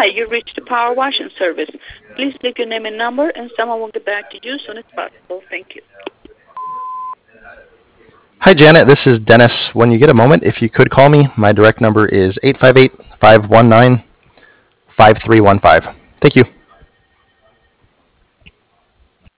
Hi, you reached the power washing service. Please leave your name and number, and someone will get back to you as soon as possible. Thank you. Hi, Janet. This is Dennis. When you get a moment, if you could call me, my direct number is 858 519 5315. Thank you.